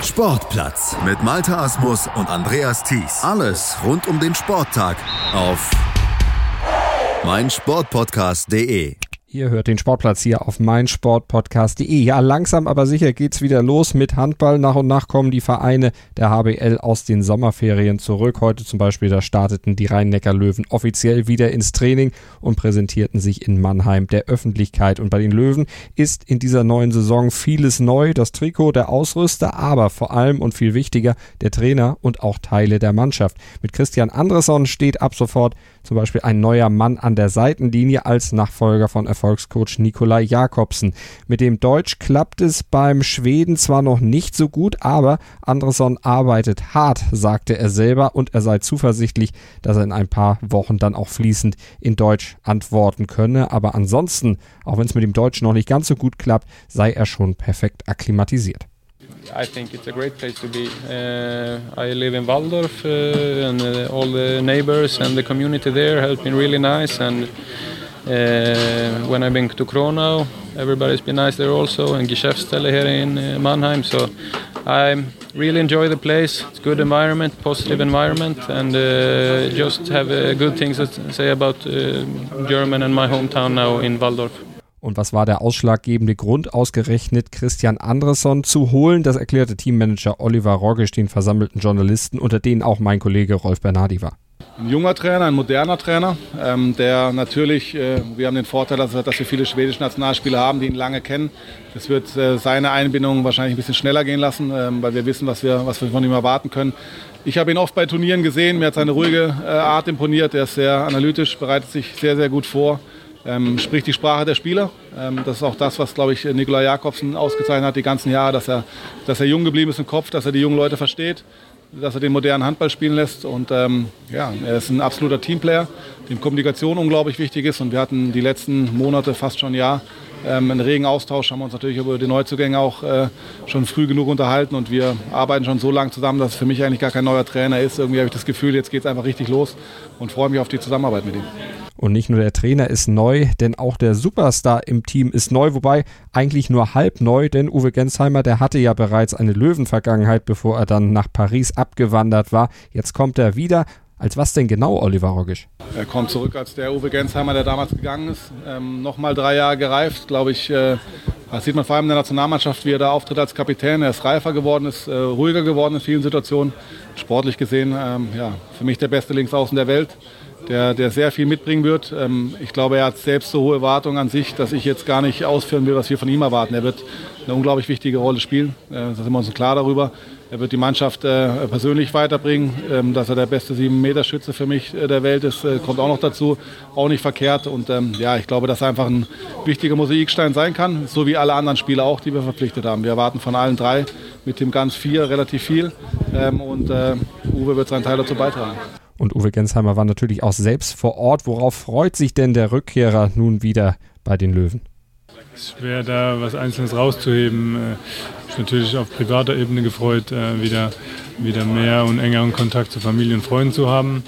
Sportplatz mit Malte Asmus und Andreas Thies. Alles rund um den Sporttag auf meinsportpodcast.de. Ihr hört den Sportplatz hier auf meinsportpodcast.de. Ja, langsam aber sicher geht's wieder los mit Handball. Nach und nach kommen die Vereine der HBL aus den Sommerferien zurück. Heute zum Beispiel, da starteten die Rhein-Neckar-Löwen offiziell wieder ins Training und präsentierten sich in Mannheim der Öffentlichkeit. Und bei den Löwen ist in dieser neuen Saison vieles neu. Das Trikot, der Ausrüster, aber vor allem und viel wichtiger der Trainer und auch Teile der Mannschaft. Mit Christian Andresson steht ab sofort zum Beispiel ein neuer Mann an der Seitenlinie als Nachfolger von Erfolgscoach Nikolai Jakobsen. Mit dem Deutsch klappt es beim Schweden zwar noch nicht so gut, aber Andresson arbeitet hart, sagte er selber, und er sei zuversichtlich, dass er in ein paar Wochen dann auch fließend in Deutsch antworten könne. Aber ansonsten, auch wenn es mit dem Deutsch noch nicht ganz so gut klappt, sei er schon perfekt akklimatisiert. I think it's a great place to be. I live in Waldorf and all the neighbors and the community there have been really nice, and when I've been to Kronau, everybody's been nice there also, and Geschäftsstelle here in Mannheim, so I really enjoy the place. It's good environment, positive environment, and just have good things to say about German and my hometown now in Waldorf. Und was war der ausschlaggebende Grund, ausgerechnet Christian Andresson zu holen? Das erklärte Teammanager Oliver Rogisch den versammelten Journalisten, unter denen auch mein Kollege Rolf Bernardi war. Ein junger Trainer, ein moderner Trainer, der natürlich, wir haben den Vorteil, dass wir viele schwedische Nationalspieler haben, die ihn lange kennen. Das wird seine Einbindung wahrscheinlich ein bisschen schneller gehen lassen, weil wir wissen, was wir von ihm erwarten können. Ich habe ihn oft bei Turnieren gesehen, mir hat seine ruhige Art imponiert, er ist sehr analytisch, bereitet sich sehr, sehr gut vor. Spricht die Sprache der Spieler. Das ist auch das, was, glaube ich, Nikolai Jakobsen ausgezeichnet hat die ganzen Jahre, dass er jung geblieben ist im Kopf, dass er die jungen Leute versteht, dass er den modernen Handball spielen lässt. Und er ist ein absoluter Teamplayer, dem Kommunikation unglaublich wichtig ist. Und wir hatten die letzten Monate, fast schon ein Jahr, einen regen Austausch, haben wir uns natürlich über die Neuzugänge auch schon früh genug unterhalten. Und wir arbeiten schon so lange zusammen, dass es für mich eigentlich gar kein neuer Trainer ist. Irgendwie habe ich das Gefühl, jetzt geht es einfach richtig los und freue mich auf die Zusammenarbeit mit ihm. Und nicht nur der Trainer ist neu, denn auch der Superstar im Team ist neu, wobei eigentlich nur halb neu, denn Uwe Gensheimer, der hatte ja bereits eine Löwenvergangenheit, bevor er dann nach Paris abgewandert war. Jetzt kommt er wieder. Als was denn genau, Oliver Rogisch? Er kommt zurück als der Uwe Gensheimer, der damals gegangen ist. Nochmal 3 Jahre gereift, glaube ich. Das sieht man vor allem in der Nationalmannschaft, wie er da auftritt als Kapitän. Er ist reifer geworden, ist ruhiger geworden in vielen Situationen. Sportlich gesehen, für mich der beste Linksaußen der Welt, der sehr viel mitbringen wird. Ich glaube, er hat selbst so hohe Erwartungen an sich, dass ich jetzt gar nicht ausführen will, was wir von ihm erwarten. Er wird eine unglaublich wichtige Rolle spielen, da sind wir uns klar darüber. Er wird die Mannschaft persönlich weiterbringen, dass er der beste 7-Meter-Schütze für mich der Welt ist, kommt auch noch dazu, auch nicht verkehrt. Und ich glaube, dass er einfach ein wichtiger Mosaikstein sein kann, so wie alle anderen Spieler auch, die wir verpflichtet haben. Wir erwarten von allen 3, mit dem ganz 4 relativ viel, und Uwe wird seinen Teil dazu beitragen. Und Uwe Gensheimer war natürlich auch selbst vor Ort. Worauf freut sich denn der Rückkehrer nun wieder bei den Löwen? Es ist schwer, da was Einzelnes rauszuheben. Ich bin natürlich auf privater Ebene gefreut, wieder mehr und engeren Kontakt zu Familie und Freunden zu haben.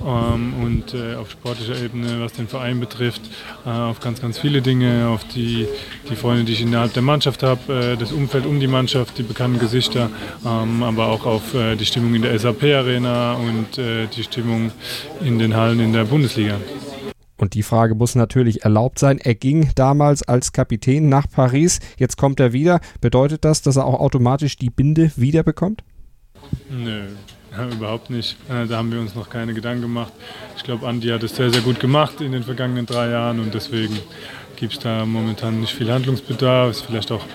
Und auf sportlicher Ebene, was den Verein betrifft, auf ganz, ganz viele Dinge, auf die Freunde, die ich innerhalb der Mannschaft habe, das Umfeld um die Mannschaft, die bekannten Gesichter, aber auch auf die Stimmung in der SAP-Arena und die Stimmung in den Hallen in der Bundesliga. Und die Frage muss natürlich erlaubt sein. Er ging damals als Kapitän nach Paris. Jetzt kommt er wieder. Bedeutet das, dass er auch automatisch die Binde wiederbekommt? Nö, überhaupt nicht. Da haben wir uns noch keine Gedanken gemacht. Ich glaube, Andi hat es sehr, sehr gut gemacht in den vergangenen 3 Jahren und deswegen gibt es da momentan nicht viel Handlungsbedarf. Ist vielleicht auch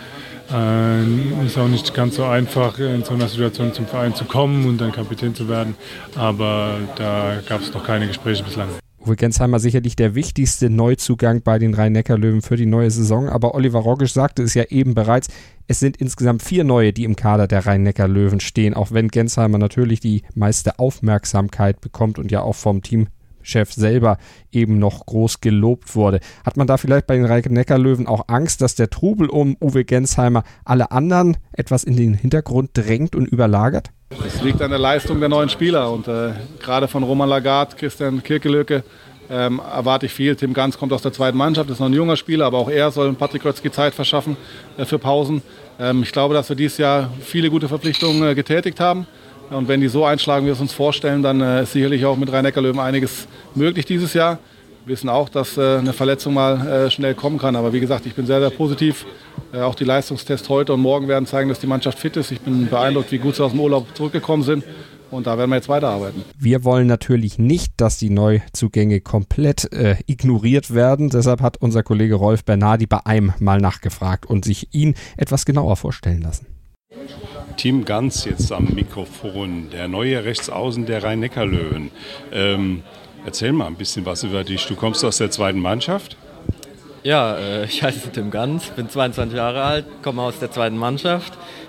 ist auch nicht ganz so einfach, in so einer Situation zum Verein zu kommen und dann Kapitän zu werden. Aber da gab es noch keine Gespräche bislang. Uwe Gensheimer sicherlich der wichtigste Neuzugang bei den Rhein-Neckar-Löwen für die neue Saison. Aber Oliver Rogisch sagte es ja eben bereits, es sind insgesamt 4 neue, die im Kader der Rhein-Neckar-Löwen stehen. Auch wenn Gensheimer natürlich die meiste Aufmerksamkeit bekommt und ja auch vom Teamchef selber eben noch groß gelobt wurde. Hat man da vielleicht bei den Rhein-Neckar-Löwen auch Angst, dass der Trubel um Uwe Gensheimer alle anderen etwas in den Hintergrund drängt und überlagert? Es liegt an der Leistung der neuen Spieler und gerade von Roman Lagarde, Christian Kirkelöke, erwarte ich viel. Tim Ganz kommt aus der zweiten Mannschaft, ist noch ein junger Spieler, aber auch er soll Patrick Grötzky Zeit verschaffen für Pausen. Ich glaube, dass wir dieses Jahr viele gute Verpflichtungen getätigt haben. Und wenn die so einschlagen, wie wir es uns vorstellen, dann ist sicherlich auch mit Rhein-Neckar-Löwen einiges möglich dieses Jahr. Wir wissen auch, dass eine Verletzung mal schnell kommen kann. Aber wie gesagt, ich bin sehr, sehr positiv. Auch die Leistungstests heute und morgen werden zeigen, dass die Mannschaft fit ist. Ich bin beeindruckt, wie gut sie aus dem Urlaub zurückgekommen sind. Und da werden wir jetzt weiterarbeiten. Wir wollen natürlich nicht, dass die Neuzugänge komplett ignoriert werden. Deshalb hat unser Kollege Rolf Bernardi bei einem mal nachgefragt und sich ihn etwas genauer vorstellen lassen. Tim Ganz jetzt am Mikrofon, der neue Rechtsaußen der Rhein-Neckar-Löwen. Erzähl mal ein bisschen was über dich. Du kommst aus der zweiten Mannschaft? Ja, ich heiße Tim Ganz, bin 22 Jahre alt, komme aus der zweiten Mannschaft.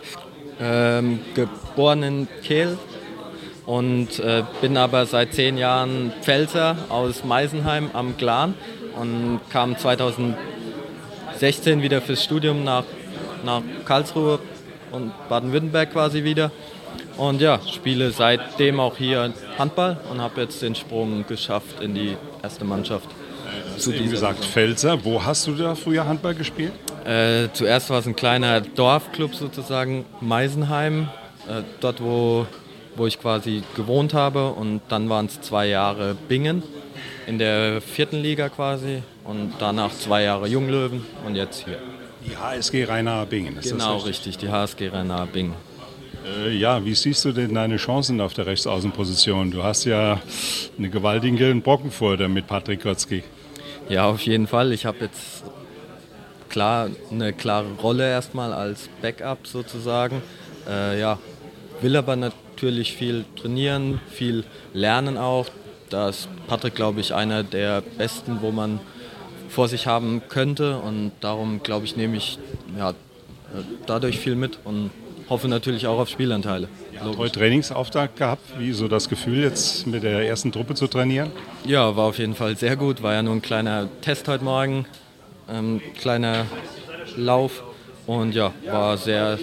Geboren in Kehl und bin aber seit 10 Jahren Pfälzer aus Meisenheim am Glan und kam 2016 wieder fürs Studium nach Karlsruhe und Baden-Württemberg quasi wieder. Und ja, spiele seitdem auch hier Handball und habe jetzt den Sprung geschafft in die erste Mannschaft. Du hast eben gesagt Pfälzer. Wo hast du da früher Handball gespielt? Zuerst war es ein kleiner Dorfclub sozusagen, Meisenheim, dort wo ich quasi gewohnt habe. Und dann waren es 2 Jahre Bingen in der 4. Liga quasi und danach 2 Jahre Junglöwen und jetzt hier. Die HSG Rhein-Nahe-Bingen, ist genau, das richtig? Die HSG Rhein-Nahe-Bingen. Ja, wie siehst du denn deine Chancen auf der Rechtsaußenposition? Du hast ja einen gewaltigen Brocken vor dir mit Patrick Grötzky. Ja, auf jeden Fall. Ich habe jetzt eine klare Rolle erstmal als Backup sozusagen. Will aber natürlich viel trainieren, viel lernen auch. Da ist Patrick, glaube ich, einer der Besten, wo man vor sich haben könnte. Und darum, glaube ich, nehme ich dadurch viel mit und hoffe natürlich auch auf Spielanteile. Ja, heute Trainingsauftakt gehabt. Wie so das Gefühl, jetzt mit der ersten Truppe zu trainieren? Ja, war auf jeden Fall sehr gut. War ja nur ein kleiner Test heute Morgen, kleiner Lauf und ja, war sehr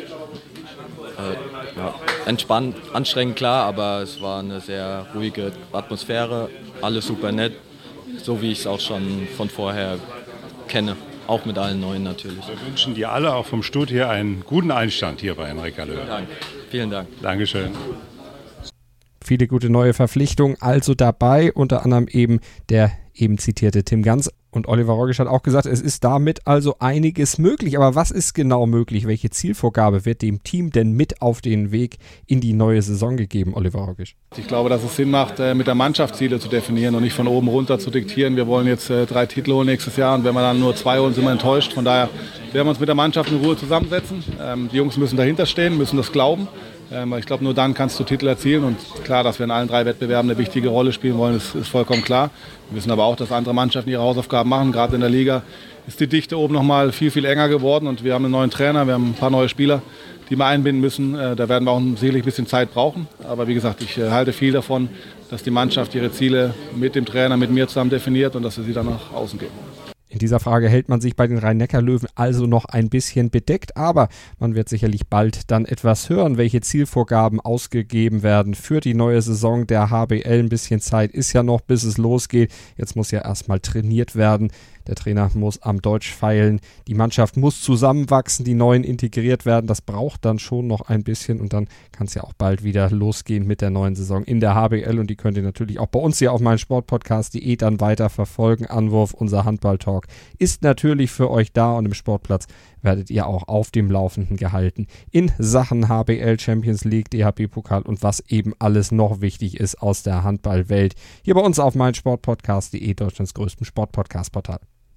entspannt, anstrengend klar, aber es war eine sehr ruhige Atmosphäre, alles super nett, so wie ich es auch schon von vorher kenne. Auch mit allen Neuen natürlich. Wir wünschen dir alle auch vom Stutt hier einen guten Einstand hier bei Rhein-Neckar-Löwen. Vielen Dank. Dankeschön. Viele gute neue Verpflichtungen also dabei, unter anderem eben der eben zitierte Tim Ganz. Und Oliver Rogisch hat auch gesagt, es ist damit also einiges möglich. Aber was ist genau möglich? Welche Zielvorgabe wird dem Team denn mit auf den Weg in die neue Saison gegeben, Oliver Rogisch? Ich glaube, dass es Sinn macht, mit der Mannschaft Ziele zu definieren und nicht von oben runter zu diktieren. Wir wollen jetzt 3 Titel holen nächstes Jahr und wenn wir dann nur 2 holen, sind wir enttäuscht. Von daher werden wir uns mit der Mannschaft in Ruhe zusammensetzen. Die Jungs müssen dahinter stehen, müssen das glauben. Ich glaube, nur dann kannst du Titel erzielen. Und klar, dass wir in allen 3 Wettbewerben eine wichtige Rolle spielen wollen, ist vollkommen klar. Wir wissen aber auch, dass andere Mannschaften ihre Hausaufgaben machen. Gerade in der Liga ist die Dichte oben noch mal viel, viel enger geworden. Und wir haben einen neuen Trainer, wir haben ein paar neue Spieler, die wir einbinden müssen. Da werden wir auch sicherlich ein bisschen Zeit brauchen. Aber wie gesagt, ich halte viel davon, dass die Mannschaft ihre Ziele mit dem Trainer, mit mir zusammen definiert und dass wir sie dann nach außen geben. In dieser Frage hält man sich bei den Rhein-Neckar-Löwen also noch ein bisschen bedeckt, aber man wird sicherlich bald dann etwas hören, welche Zielvorgaben ausgegeben werden für die neue Saison der HBL. Ein bisschen Zeit ist ja noch, bis es losgeht. Jetzt muss ja erstmal trainiert werden. Der Trainer muss am Deutsch feilen. Die Mannschaft muss zusammenwachsen, die Neuen integriert werden. Das braucht dann schon noch ein bisschen und dann kann es ja auch bald wieder losgehen mit der neuen Saison in der HBL. Und die könnt ihr natürlich auch bei uns hier auf meinsportpodcast.de dann weiter verfolgen. Anwurf, unser Handball-Talk ist natürlich für euch da und im Sportplatz werdet ihr auch auf dem Laufenden gehalten in Sachen HBL, Champions League, DHB-Pokal und was eben alles noch wichtig ist aus der Handballwelt. Hier bei uns auf meinsportpodcast.de, Deutschlands größtem Sportpodcast-Portal.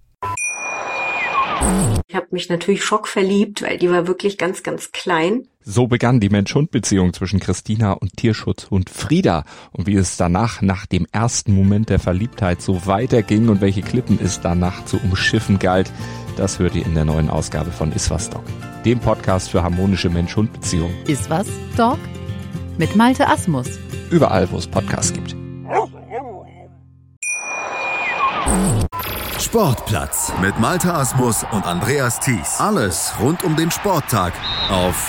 Ich habe mich natürlich schockverliebt, weil die war wirklich ganz, ganz klein. So begann die Mensch-Hund-Beziehung zwischen Christina und Tierschutzhund Frieda. Und wie es danach, nach dem ersten Moment der Verliebtheit, so weiterging und welche Klippen es danach zu umschiffen galt, das hört ihr in der neuen Ausgabe von Iswas Dog, dem Podcast für harmonische Mensch-Hund-Beziehungen. Iswas Dog mit Malte Asmus. Überall, wo es Podcasts gibt. Sportplatz mit Malte Asmus und Andreas Thies. Alles rund um den Sporttag auf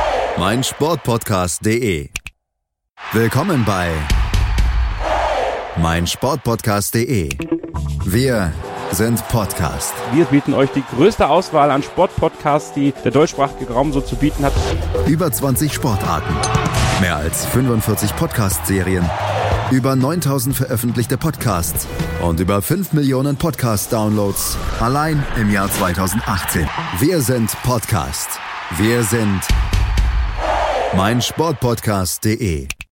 meinsportpodcast.de. Willkommen bei meinsportpodcast.de. Wir sind Podcast. Wir bieten euch die größte Auswahl an Sportpodcasts, die der deutschsprachige Raum so zu bieten hat. Über 20 Sportarten, mehr als 45 Podcast-Serien, über 9000 veröffentlichte Podcasts und über 5 Millionen Podcast-Downloads allein im Jahr 2018. Wir sind Podcast. Wir sind meinsportpodcast.de.